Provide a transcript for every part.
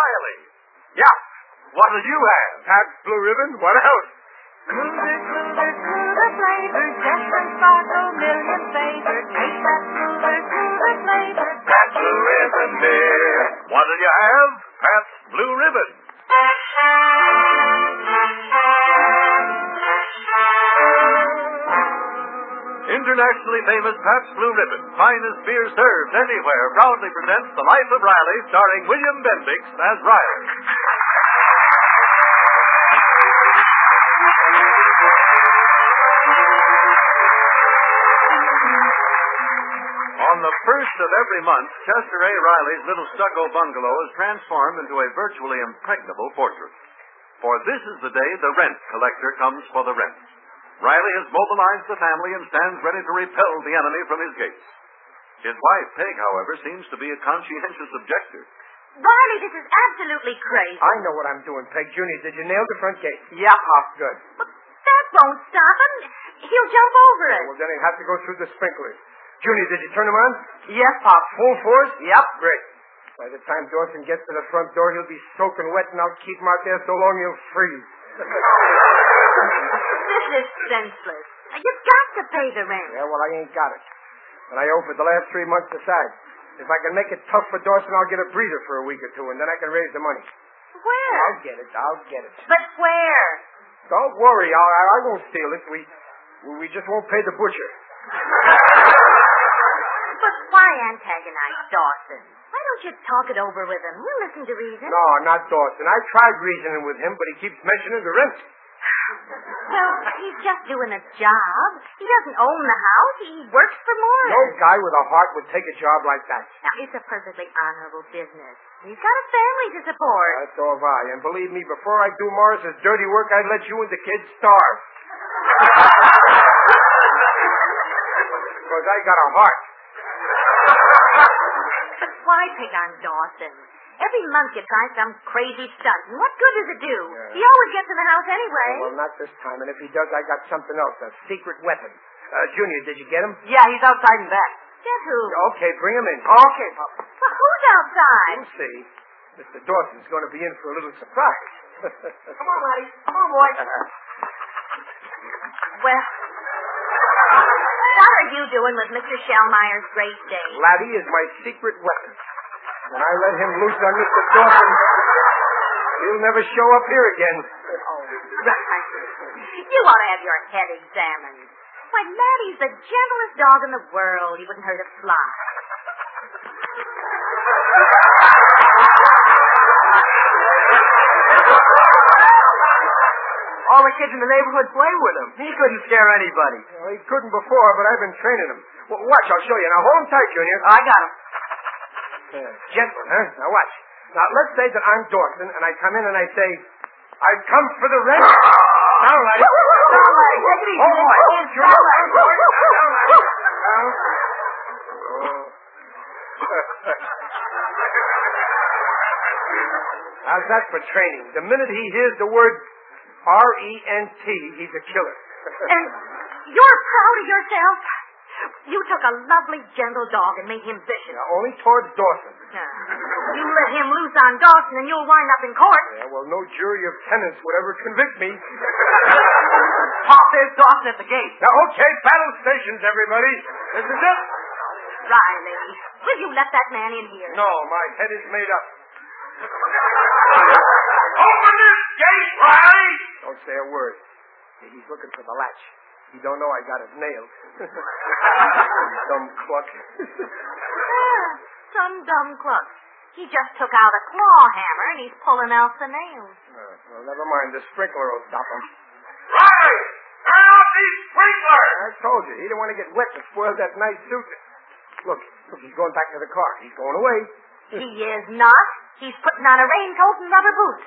Riley. Yeah. What'll you have? Pabst Blue Ribbon? What else? Smoother flavor, just and sparkle, million flavor. Taste that smoother flavor. Pabst Blue Ribbon beer. What'll you have? Pabst Blue Ribbon. Internationally famous Pabst Blue Ribbon, finest beer served anywhere, proudly presents The Life of Riley, starring William Bendix as Riley. On the first of every month, Chester A. Riley's little stucco bungalow is transformed into a virtually impregnable fortress. For this is the day the rent collector comes for the rent. Riley has mobilized the family and stands ready to repel the enemy from his gates. His wife, Peg, however, seems to be a conscientious objector. Riley, this is absolutely crazy. I know what I'm doing, Peg. Junior, did you nail the front gate? Yeah, Pop. Good. But that won't stop him. He'll jump over it. Well, then he'll have to go through the sprinklers. Junior, did you turn them on? Yes, Pop. Full force? Yep. Great. By the time Dawson gets to the front door, he'll be soaking wet, and I'll keep him out there so long he'll freeze. This is senseless. You've got to pay the rent. Yeah, well, I ain't got it. And I owe for the last 3 months aside. If I can make it tough for Dawson, I'll get a breather for a week or two, and then I can raise the money. Where? I'll get it. But where? Don't worry, I won't steal it. We just won't pay the butcher. But why antagonize Dawson? Why don't you talk it over with him? He'll listen to reason. No, not Dawson. I tried reasoning with him, but he keeps mentioning the rent. Well, he's just doing a job. He doesn't own the house. He works for Morris. No guy with a heart would take a job like that. Now, it's a perfectly honorable business. He's got a family to support. That's all right. And believe me, before I do Morris's dirty work, I'd let you and the kids starve. Because I got a heart. But why pick on Dawson? Every month you try some crazy stunt, and what good does it do? Yeah. He always gets in the house anyway. Well, not this time. And if he does, I got something else, a secret weapon. Junior, did you get him? Yeah, he's outside and back. Get who? Okay, bring him in. Okay, Pop. Well, who's outside? You'll see. Mr. Dawson's going to be in for a little surprise. Come on, Laddie. Come on, boy. Well, what are you doing with Mr. Shellmeyer's great day? Laddie is my secret weapon. When I let him loose on Mr. Dawson, he'll never show up here again. You ought to have your head examined. Why, Laddie's the gentlest dog in the world. He wouldn't hurt a fly. All the kids in the neighborhood play with him. He couldn't scare anybody. Well, he couldn't before, but I've been training him. Well, watch, I'll show you. Now, hold him tight, Junior. I got him. Gentle, huh? Now, watch. Now, let's say that I'm Dawson, and I come in and I say, I've come for the rent. Now, Laddie. Down, Laddie. Take it easy, Oh, boy. hold your Laddie. Down, Laddie. Down. How's that for training? The minute he hears the word R-E-N-T, he's a killer. And you're proud of yourself? You took a lovely, gentle dog and made him vicious. Now, only towards Dawson. You let him loose on Dawson and you'll wind up in court. Yeah, well, no jury of tenants would ever convict me. Pop, there's Dawson at the gate. Now, okay, battle stations, everybody. This is it. Riley, will you let that man in here? No, my head is made up. Open this gate, Riley! Don't say a word. He's looking for the latch. He don't know I got it nailed. Dumb cluck. Some dumb cluck. He just took out a claw hammer and he's pulling out the nails. Well, never mind. The sprinkler will stop him. Riley! Turn off these sprinklers! I told you. He didn't want to get wet and spoil that nice suit. Look, he's going back to the car. He's going away. He is not. He's putting on a raincoat and rubber boots.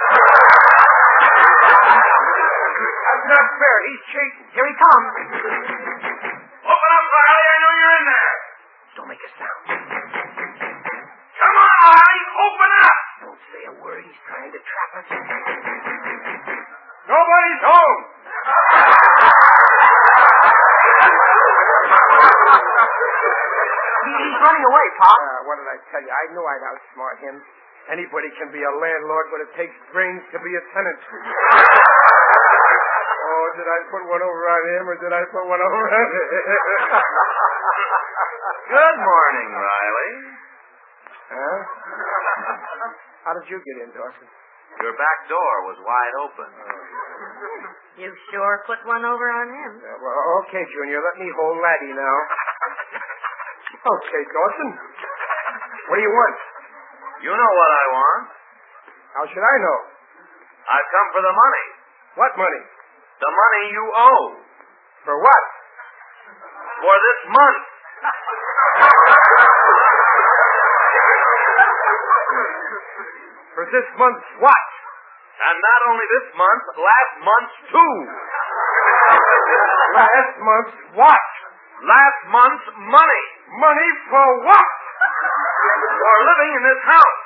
That's not fair. He's chasing. Here he comes. Open up, Riley. I know you're in there. Don't make a sound. Come on, Riley. Open up. Don't say a word. He's trying to trap us. Nobody's home. He's running away, Pop. What did I tell you? I knew I'd outsmart him. Anybody can be a landlord, but it takes brains to be a tenant. Oh, did I put one over on him, or did I put one over on him? Good morning, Riley. Huh? How did you get in, Dawson? Your back door was wide open. You sure put one over on him. Well, okay, Junior. Let me hold Laddie now. Okay, Dawson. What do you want? You know what I want. How should I know? I've come for the money. What money? The money you owe. For what? For this month. For this month's what? And not only this month, last month's too. Last month's what? Last month's money. Money for what? For living in this house.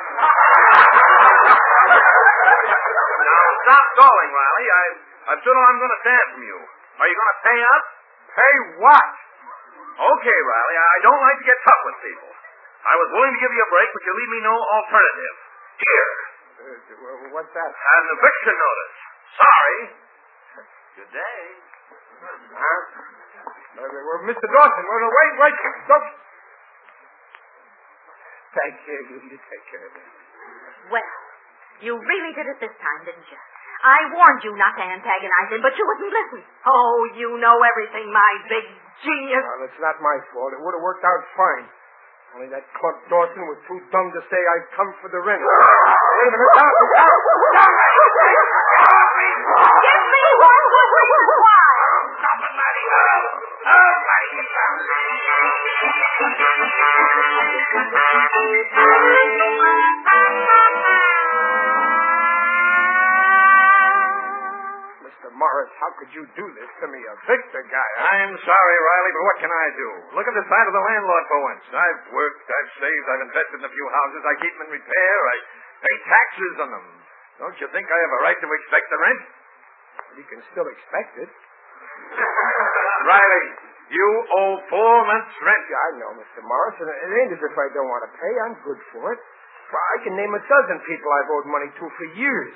Now, stop stalling, Riley. I've stood all I'm going to stand from you. Are you going to pay up? Pay what? Okay, Riley. I don't like to get tough with people. I was willing to give you a break, but you leave me no alternative. Here. What's that? An eviction notice. Sorry. Good day. Huh? Mr. Dawson, wait. Don't. Thank you. You take care of it. Well, you really did it this time, didn't you? I warned you not to antagonize him, but you wouldn't listen. Oh, you know everything, my big genius. Well, it's not my fault. It would have worked out fine. Only that clump Dawson was too dumb to say I'd come for the rent. Wait a minute. Down! Give me one reason why. Stop it, Laddie. Oh, Laddie. Mr. Morris, how could you do this to me, a Victor guy? I'm sorry, Riley, but what can I do? Look at the side of the landlord for once. I've worked, I've saved, I've invested in a few houses. I keep them in repair. I pay taxes on them. Don't you think I have a right to expect the rent? You can still expect it. Riley, you owe 4 months' rent. Yeah, I know, Mr. Morris, and it ain't as if I don't want to pay. I'm good for it. Well, I can name a dozen people I've owed money to for years.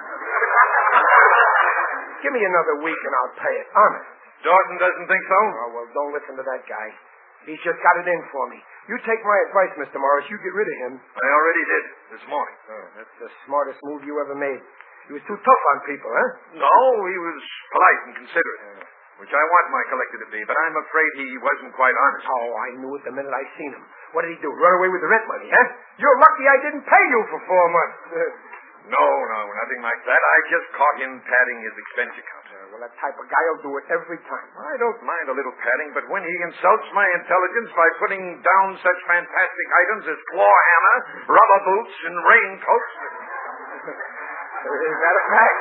Give me another week and I'll pay it, honest. Dawson doesn't think so? Oh, well, don't listen to that guy. He's just got it in for me. You take my advice, Mr. Morris. You get rid of him. I already did, this morning. Oh, that's the smartest move you ever made. He was too tough on people, huh? No, he was polite and considerate, which I want my collector to be, but I'm afraid he wasn't quite honest. Oh, I knew it the minute I seen him. What did he do, run away with the rent money, huh? You're lucky I didn't pay you for 4 months. No, nothing like that. I just caught him padding his expense account. Well, that type of guy will do it every time. I don't mind a little padding, but when he insults my intelligence by putting down such fantastic items as claw hammer, rubber boots, and raincoats... Is that a fact?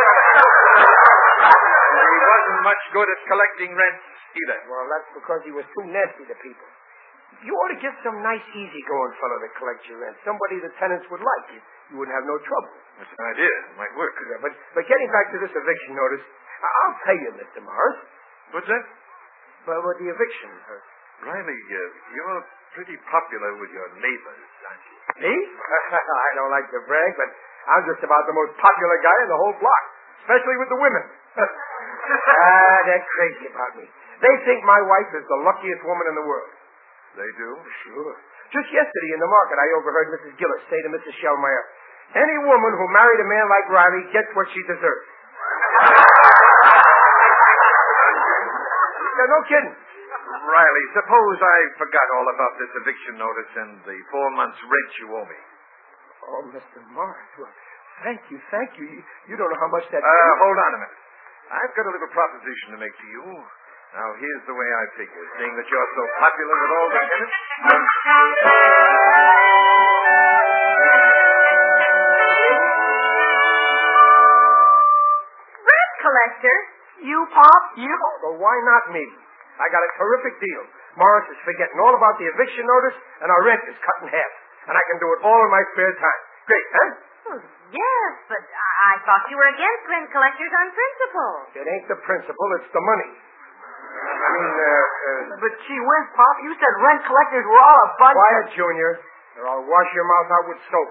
He wasn't much good at collecting rents either. Well, that's because he was too nasty to people. You ought to get some nice, easy-going fellow to collect your rent. Somebody the tenants would like. You wouldn't have no trouble. That's an idea. It might work. Yeah, but getting back to this eviction notice, I'll pay you, Mr. Morris. What's that? Well, with the eviction. Riley, you're pretty popular with your neighbors, aren't you? Me? I don't like to brag, but I'm just about the most popular guy in the whole block, especially with the women. They're crazy about me. They think my wife is the luckiest woman in the world. They do? Sure. Just yesterday in the market, I overheard Mrs. Gillis say to Mrs. Shellmeyer, any woman who married a man like Riley gets what she deserves. No kidding. Riley, suppose I forgot all about this eviction notice and the 4 months' rent you owe me. Oh, Mr. Morris, well, thank you. You don't know how much that... Hold on a minute. I've got a little proposition to make to you. Now, here's the way I figure, seeing that you're so popular with all the tenants. Rent collector? You, Pop? You? Well, why not me? I got a terrific deal. Morris is forgetting all about the eviction notice, and our rent is cut in half. And I can do it all in my spare time. Great, huh? Yes, but I thought you were against rent collectors on principle. It ain't the principle, it's the money. But gee whiz, Pop, you said rent collectors were all a bunch Quiet, Junior. Or I'll wash your mouth out with soap.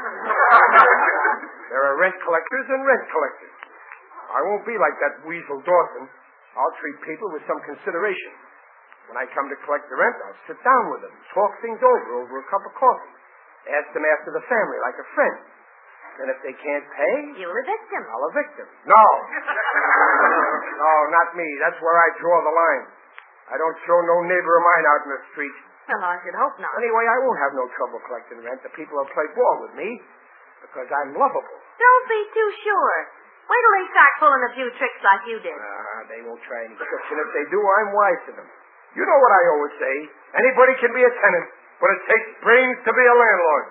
There are rent collectors and rent collectors. I won't be like that weasel Dawson. I'll treat people with some consideration. When I come to collect the rent, I'll sit down with them, talk things over a cup of coffee. Ask them after the family like a friend. And if they can't pay... You'll evict them. I'll evict them. No. No, not me. That's where I draw the line. I don't throw no neighbor of mine out in the street. Well, I should hope not. Anyway, I won't have no trouble collecting rent. The people will play ball with me because I'm lovable. Don't be too sure. Wait till they start pulling a few tricks like you did. They won't try any tricks, and if they do, I'm wise to them. You know what I always say. Anybody can be a tenant, but it takes brains to be a landlord.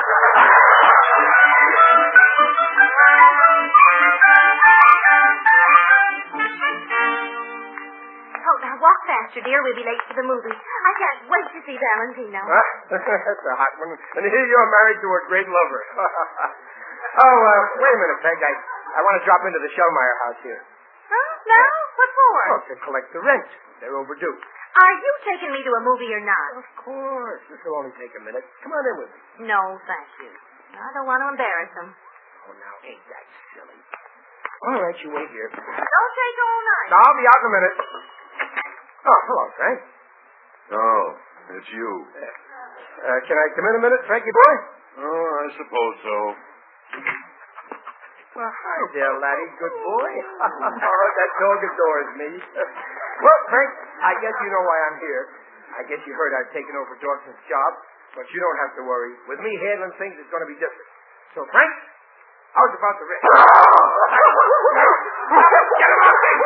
Oh, now walk faster, dear. We'll be late for the movie. I can't wait to see Valentino. That's a hot one. And here you're married to a great lover. Wait a minute, Peg. I want to drop into the Shellmeyer house here. Huh? Now? What for? Oh, to collect the rent. They're overdue. Are you taking me to a movie or not? Of course. This will only take a minute. Come on in with me. No, thank you. I don't want to embarrass them. Oh, now, ain't that silly? All right, you wait here. Don't take all night. No, I'll be out in a minute. Oh, hello, Frank. Oh, it's you. Can I come in a minute, Frankie boy? Oh, I suppose so. Well, hi there, laddie. Good boy. Oh, that dog adores me. Well, Frank, I guess you know why I'm here. I guess you heard I've taken over Dawson's job, but you don't have to worry. With me handling things, it's going to be different. So, Frank, how's about the rest? Get him off me!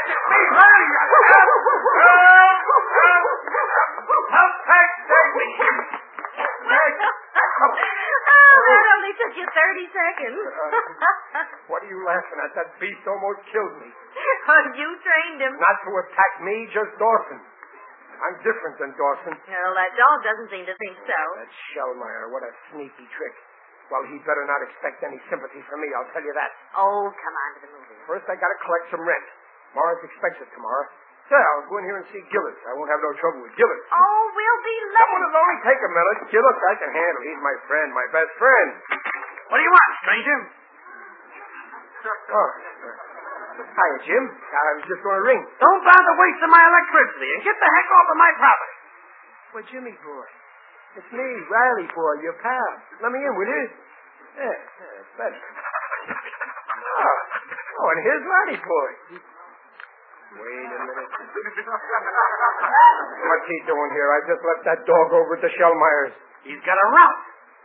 Help, Frank! Save me! Frank! That only took you 30 seconds. What are you laughing at? That beast almost killed me. You trained him. Not to attack me, just Dawson. I'm different than Dawson. Well, that dog doesn't seem to think so. That Shellmeyer, what a sneaky trick. Well, he better not expect any sympathy from me, I'll tell you that. Oh, come on to the movie. First, I gotta collect some rent. Morris expects it tomorrow. Yeah, I'll go in here and see Gillis. I won't have no trouble with Gillis. Oh, we'll be That late. one will only take a minute. Gillis, I can handle. He's my friend, my best friend. What do you want, stranger? Oh. Hiya, Jim. I was just going to ring. Don't bother wasting my electricity and get the heck off of my property. Well, Jimmy boy. It's me, Riley boy, your pal. Let me in, will you? Yeah, it's better. Oh, and here's Riley boy. Wait a minute. What's he doing here? I just left that dog over at the Shellmeyers. He's got a route.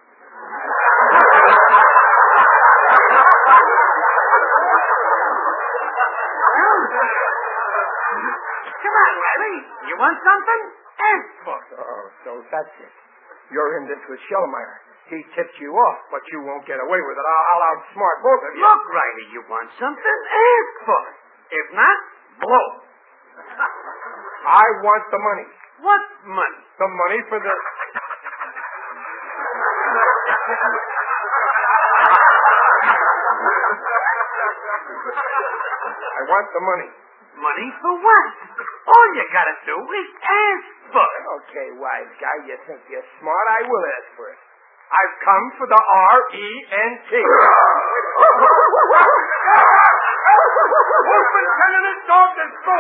Come on, Riley. You want something? Ask for it. Oh, so that's it. You're in this with Shellmeyer. He tipped you off, but you won't get away with it. I'll outsmart both of you. Look, Riley, you want something? Ask for it. If not, blow. I want the money. What money? The money for the... I want the money. Money for what? All you gotta do is ask for it. Okay, wise guy, you think you're smart? I will ask for it. I've come for the R-E-N-T. Who's been telling this dog to go?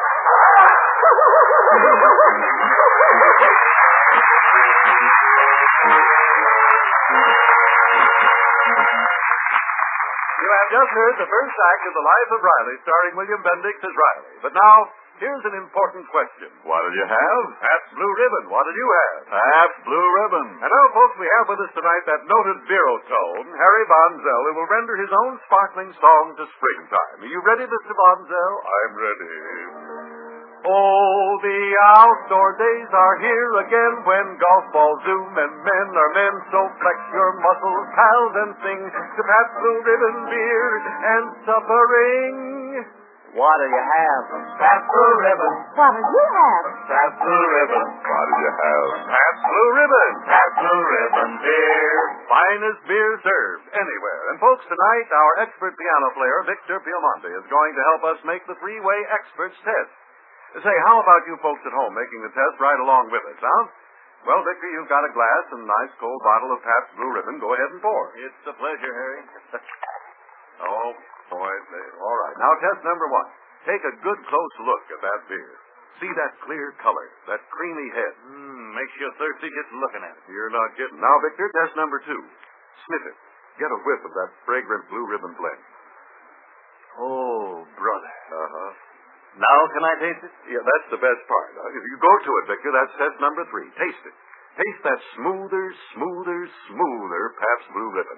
You have just heard the first act of The Life of Riley, starring William Bendix as Riley. But now, here's an important question. What did you have? Pabst Blue Ribbon, what did you have? Pabst Blue Ribbon. And now, folks, we have with us tonight that noted baritone, Harry Bonzell, who will render his own sparkling song to springtime. Are you ready, Mr. Bonzell? I'm ready. Oh, the outdoor days are here again when golf balls zoom and men are men. So flex your muscles, pals, and sing to Pabst Blue Ribbon beer and suppering. What do you have? Pabst Blue Ribbon. What do you have? Pabst Blue Ribbon. What did you have? Pabst Blue Ribbon. Pabst Blue Ribbon beer. Finest beer served anywhere. And folks, tonight our expert piano player, Victor Piemonte, is going to help us make the three-way experts test. Say, how about you folks at home making the test right along with us, huh? Well, Victor, you've got a glass and a nice cold bottle of Pabst Blue Ribbon. Go ahead and pour. It's a pleasure, Harry. Oh, boy. All right. Now, test number 1. Take a good close look at that beer. See that clear color, that creamy head. Makes you thirsty just looking at it. You're not kidding. Now, Victor, test number 2. Sniff it. Get a whiff of that fragrant Blue Ribbon blend. Oh, brother. Uh-huh. Now can I taste it? Yeah, that's the best part. If you go to it, Victor, that's test number 3. Taste it. Taste that smoother Pabst Blue Ribbon.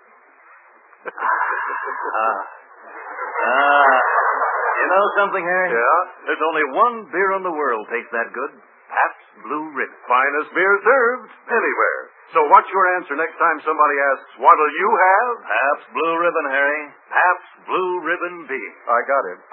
You know something, Harry? Yeah? There's only one beer in the world tastes that good. Pabst Blue Ribbon. Finest beer served anywhere. So what's your answer next time somebody asks, what'll you have? Pabst Blue Ribbon, Harry. Pabst Blue Ribbon beer. I got it.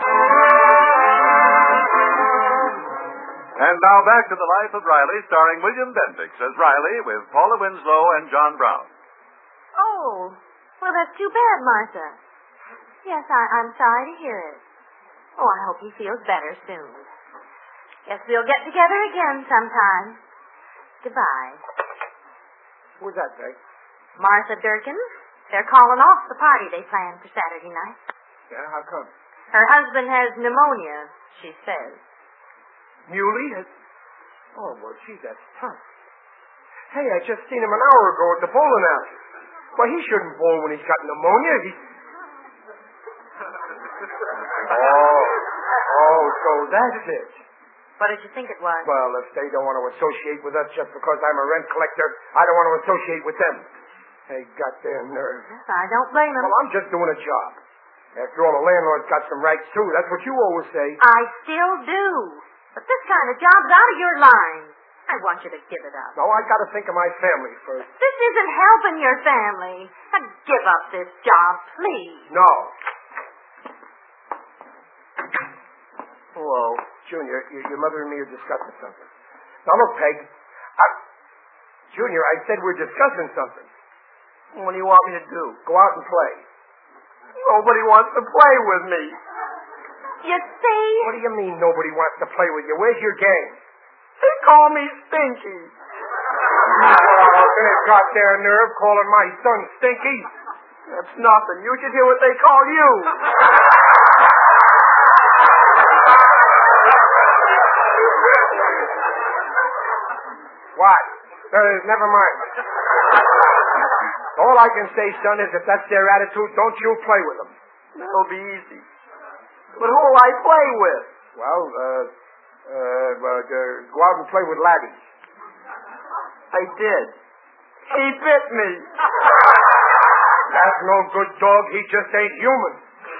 And now back to The Life of Riley, starring William Bendix as Riley with Paula Winslow and John Brown. Oh, well, that's too bad, Martha. Yes, I'm sorry to hear it. Oh, I hope he feels better soon. Guess we'll get together again sometime. Goodbye. Who's that, Peg? Martha Durkin. They're calling off the party they planned for Saturday night. Yeah, how come? Her husband has pneumonia, she says. Muley has... Oh, well, gee, that's tough. Hey, I just seen him an hour ago at the bowling alley. Well, he shouldn't bowl when he's got pneumonia. Oh, so that's it. What did you think it was? Well, if they don't want to associate with us just because I'm a rent collector, I don't want to associate with them. They got their nerve. Yes, I don't blame them. Well, I'm just doing a job. After all, a landlord's got some rights, too. That's what you always say. I still do. But this kind of job's out of your line. I want you to give it up. No, I got to think of my family first. This isn't helping your family. Now, give up this job, please. No. Hello. Junior, your mother and me are discussing something. Now, look, Peg. Junior, I said we're discussing something. What do you want me to do? Go out and play. Nobody wants to play with me. You see? What do you mean nobody wants to play with you? Where's your gang? They call me Stinky. Oh, they've got their nerve calling my son Stinky. That's nothing. You should hear what they call you. What? Never mind. All I can say, son, is if that's their attitude, don't you play with them. That'll be easy. But who will I play with? Well, go out and play with Laddie. I did. He bit me. That's no good dog. He just ain't human.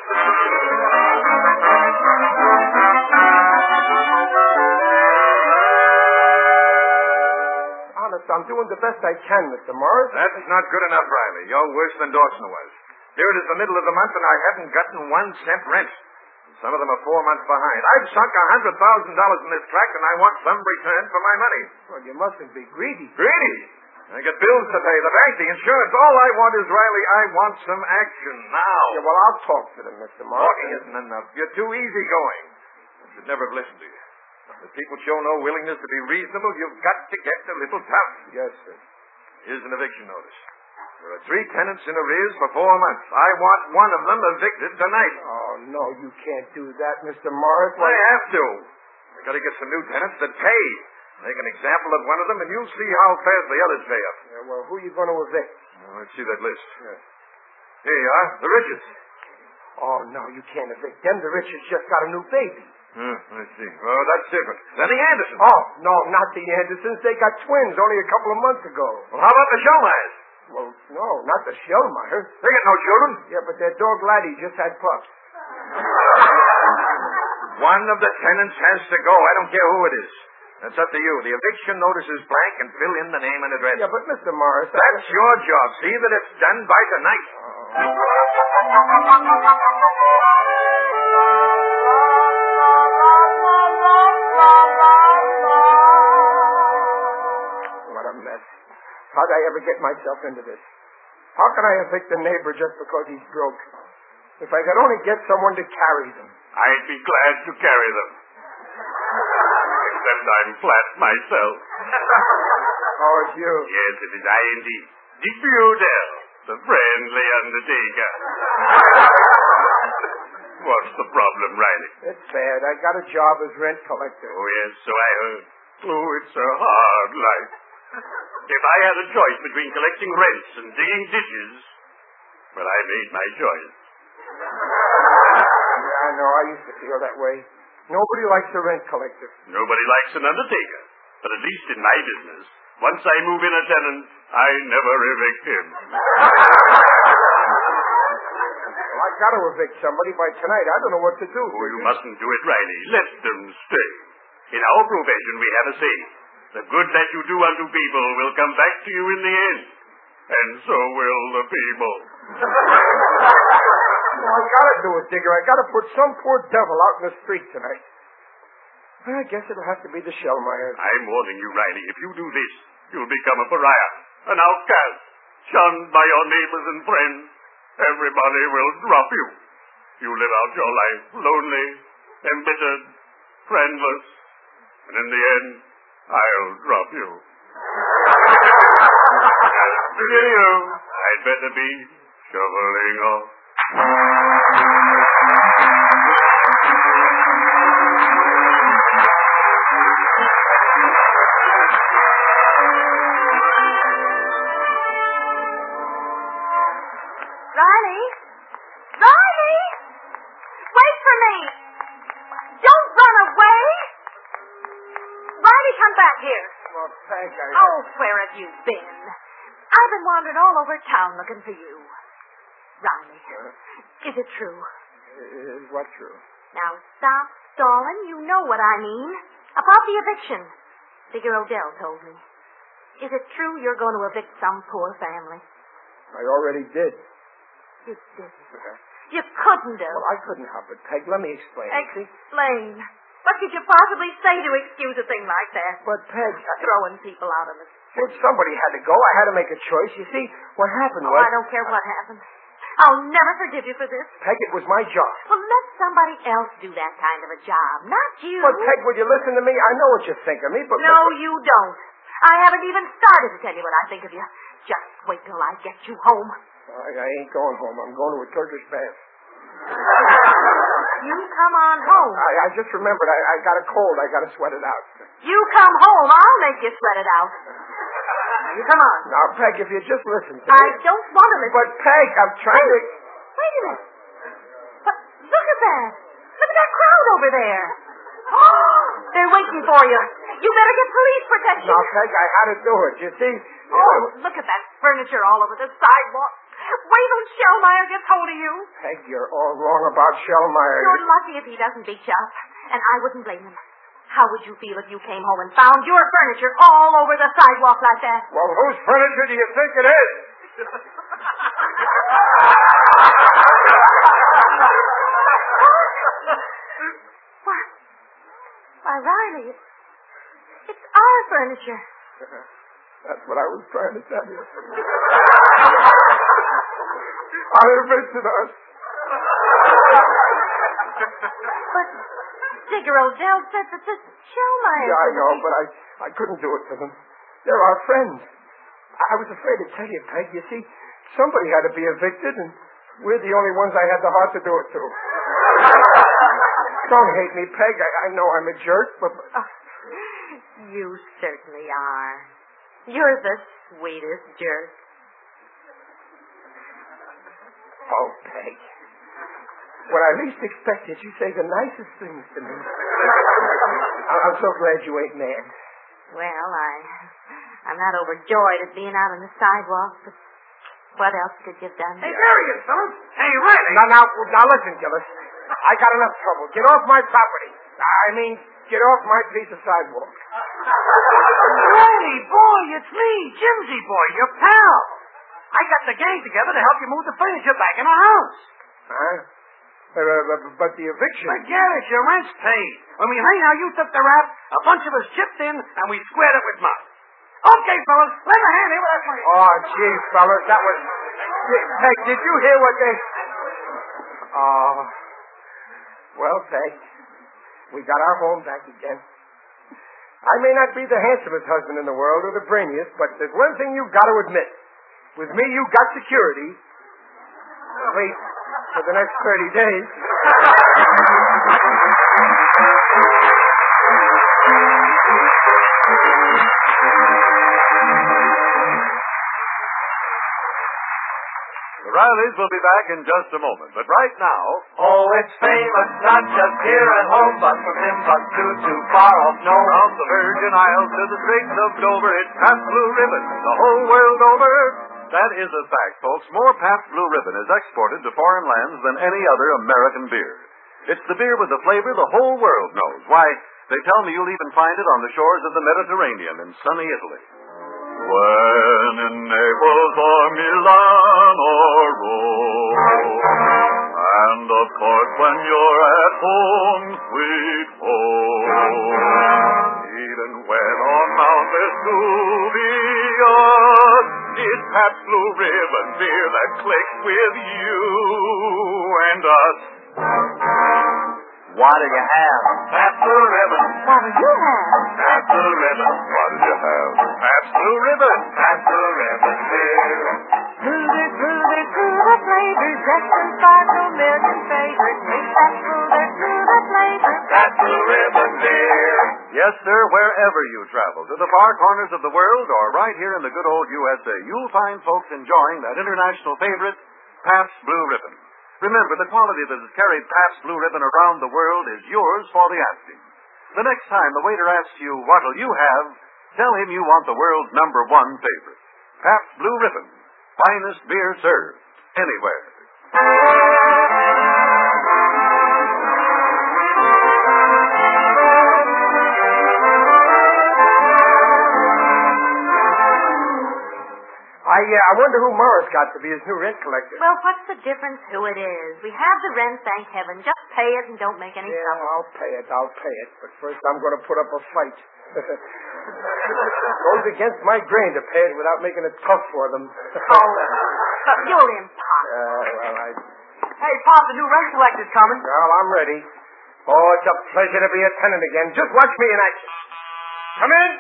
Honest, I'm doing the best I can, Mr. Morris. That's not good enough, Riley. You're worse than Dawson was. Here it is the middle of the month, and I haven't gotten 1 cent rent. Some of them are 4 months behind. I've sunk $100,000 in this tract, and I want some return for my money. Well, you mustn't be greedy. Greedy? I got bills to pay, the bank, the insurance. All I want is, Riley, I want some action now. Yeah, well, I'll talk to them, Mr. Morris. Talking isn't enough. You're too easygoing. I should never have listened to you. If people show no willingness to be reasonable, you've got to get a little tough. Yes, sir. Here's an eviction notice. There are 3 tenants in arrears for 4 months. I want one of them evicted tonight. Oh, no, you can't do that, Mr. Morris. I have to. I got to get some new tenants that pay. Make an example of one of them, and you'll see how fast the others pay up. Yeah, well, who are you going to evict? Well, let's see that list. Yeah. Here you are, the Richards. Oh, no, you can't evict them. The Richards just got a new baby. Let's see. Oh, that's different. Then the Andersons. Oh, no, not the Andersons. They got twins only a couple of months ago. Well, how about the Showmeyers? Well, no, not the Shellmeyer. They got no children. Yeah, but their dog Laddie just had pups. One of the tenants has to go. I don't care who it is. That's up to you. The eviction notice is blank, and fill in the name and address. Yeah, but Mr. Morris... That's your job. See that it's done by tonight. What a mess. How'd I ever get myself into this? How can I evict a neighbor just because he's broke? If I could only get someone to carry them. I'd be glad to carry them. And I'm flat myself. Oh, it's you. Yes, it is I indeed. Digby Odell, the friendly undertaker. What's the problem, Riley? It's bad. I got a job as rent collector. Oh, yes, so I heard. Oh, it's a hard life. If I had a choice between collecting rents and digging ditches, well, I made my choice. Yeah, I know. I used to feel that way. Nobody likes a rent collector. Nobody likes an undertaker. But at least in my business, once I move in a tenant, I never evict him. Well, I got to evict somebody by tonight. I don't know what to do. Oh, you mustn't do it, Riley. Let them stay. In our profession, we have a saying. The good that you do unto people will come back to you in the end. And so will the people. Well, I got to do it, Digger. I got to put some poor devil out in the street tonight. I guess it'll have to be the Shellmeyers. I'm warning you, Riley. If you do this, you'll become a pariah, an outcast, shunned by your neighbors and friends. Everybody will drop you. You live out your life lonely, embittered, friendless, and in the end, I'll drop you. I'd better be shoveling off. Riley? Riley! Wait for me! Don't run away! Riley, come back here. Well, Peg, Oh, where have you been? I've been wandering all over town looking for you. Riley, is it true? Is what true? Now stop stalling. You know what I mean. About the eviction. Digger Odell told me. Is it true you're going to evict some poor family? I already did. You didn't. You couldn't have. Well, I couldn't help it, Peg. Let me explain. Explain. What could you possibly say to excuse a thing like that? But, Peg... Throwing people out on the street. Well, somebody had to go. I had to make a choice. You see, what happened was... I don't care what happened. I'll never forgive you for this. Peg, it was my job. Well, let somebody else do that kind of a job, not you. But, Peg, will you listen to me? I know what you think of me, but... No, you don't. I haven't even started to tell you what I think of you. Just wait till I get you home. I ain't going home. I'm going to a Turkish bath. You come on home. I just remembered. I got a cold. I got to sweat it out. You come home. I'll make you sweat it out. You come on. Now, Peg, if you just listen to me... I don't want to listen. But, Peg, I'm trying to... Wait a minute. But look at that. Look at that crowd over there. Oh, they're waiting for you. You better get police protection. Now, Peg, I had to do it. You see... Oh, look at that furniture all over the sidewalk. Wait till Shellmeyer gets hold of you. Peg, you're all wrong about Shellmeyer. You're lucky if he doesn't beat you up. And I wouldn't blame him. How would you feel if you came home and found your furniture all over the sidewalk like that? Well, whose furniture do you think it is? Why, Riley, it's our furniture. That's what I was trying to tell you. I evicted us. But Digger Odell said that this Shellmeyer... Yeah, I know, but I couldn't do it to them. They're our friends. I was afraid to tell you, Peg. You see, somebody had to be evicted, and we're the only ones I had the heart to do it to. Don't hate me, Peg. I know I'm a jerk, but... You certainly are. You're the sweetest jerk. Oh, Peg. When I least expected, you say the nicest things to me. I'm so glad you ain't mad. Well, I'm not overjoyed at being out on the sidewalk, but what else could you have done? Hey, there he is, fellas. Hey, Riley. Now, listen, Gillis. I got enough trouble. Get off my property. I mean, get off my piece of sidewalk. Riley, boy, it's me, Jimsy boy, your pal. I got the gang together to help you move the furniture back in our house. Huh? But the eviction... Forget it, your rent's paid. When we heard how you took the rap, a bunch of us chipped in, and we squared it with Mom. Okay, fellas, lend a hand here with that money. Oh, gee, fellas, that was... Peg, did you hear what they... Oh... Well, Peg, we got our home back again. I may not be the handsomest husband in the world or the brainiest, but there's one thing you've got to admit. With me, you got security. At least for the next 30 days. The Rileys will be back in just a moment, but right now... Oh, it's famous, not just here at home, but from Timbuktu to far off Nome. From the Virgin Isles to the Straits of Dover, it's Pabst Blue Ribbon, the whole world over. That is a fact, folks. More Pabst Blue Ribbon is exported to foreign lands than any other American beer. It's the beer with the flavor the whole world knows. Why, they tell me you'll even find it on the shores of the Mediterranean in sunny Italy. When in Naples or Milan or Rome, and of course when you're at home, sweet home, even when on Mount Vesuvius, it's Pabst Blue Ribbon beer that clicks with you and us. What did you have? Pabst Blue Ribbon. What did you have? Pabst Blue Ribbon. What did you have? Pabst Blue Ribbon. Pabst Blue Ribbon beer. Through the flavors, zest and sparkle, million favors. Taste that through the flavors. Pabst Blue Ribbon beer. Yes, sir, wherever you travel, to the far corners of the world or right here in the good old USA, you'll find folks enjoying that international favorite, Pabst Blue Ribbon. Remember, the quality that has carried Pabst Blue Ribbon around the world is yours for the asking. The next time the waiter asks you, what'll you have, tell him you want the world's #1 favorite. Pabst Blue Ribbon, finest beer served anywhere. I wonder who Morris got to be his new rent collector. Well, what's the difference who it is? We have the rent, thank heaven. Just pay it and don't make any trouble. I'll pay it. But first I'm going to put up a fight. Goes against my grain to pay it without making it tough for them. You're impossible. Hey, Pop, the new rent collector's coming. Well, I'm ready. Oh, it's a pleasure to be a tenant again. Just watch me in action. Come in.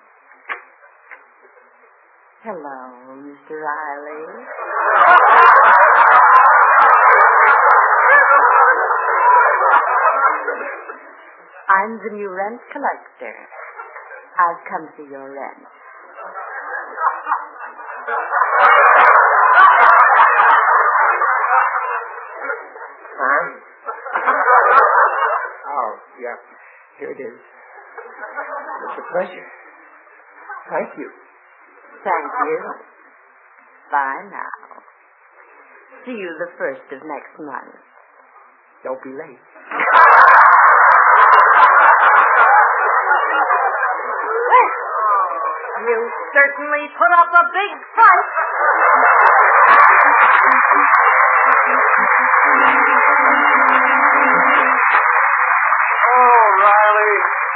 Hello, Mr. Riley. I'm the new rent collector. I've come for your rent. Huh? Oh, yeah. Here it is. It's a pleasure. Thank you. Thank you. Bye now. See you the 1st of next month. Don't be late. You certainly put up a big fight. Oh, Riley.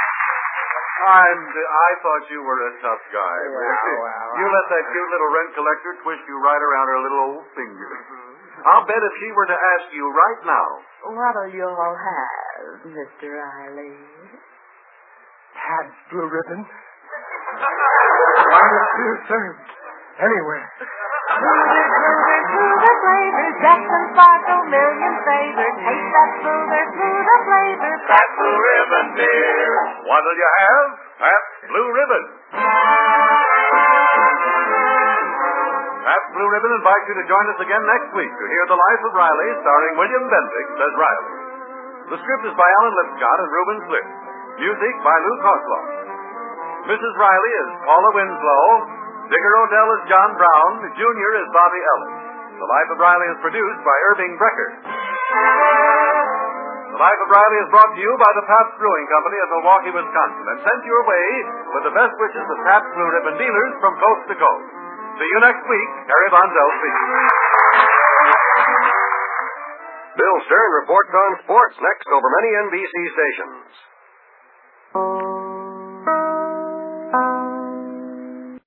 I thought you were a tough guy. You let that cute little rent collector twist you right around her little old finger. I'll bet if she were to ask you right now. What'll you all have, Mr. Riley? Pabst Blue Ribbon. Finest beer served anywhere. Through the flavors, zest and sparkle, million favors. Taste that through the flavors. Pabst Blue Ribbon beer. What'll you have? Pabst Blue Ribbon. Pabst Blue Ribbon invites you to join us again next week to hear The Life of Riley, starring William Bendix as Riley. The script is by Alan Lipscott and Reuben Slick. Music by Lou Koslov. Mrs. Riley is Paula Winslow. Digger Odell is John Brown. Jr. is Bobby Ellis. The Life of Riley is produced by Irving Brecker. The Life of Riley is brought to you by the Pabst Brewing Company of Milwaukee, Wisconsin, and sent your way with the best wishes of Pabst Blue Ribbon dealers from coast to coast. See you next week. Harry Bondell speaking. Bill Stern reports on sports next over many NBC stations.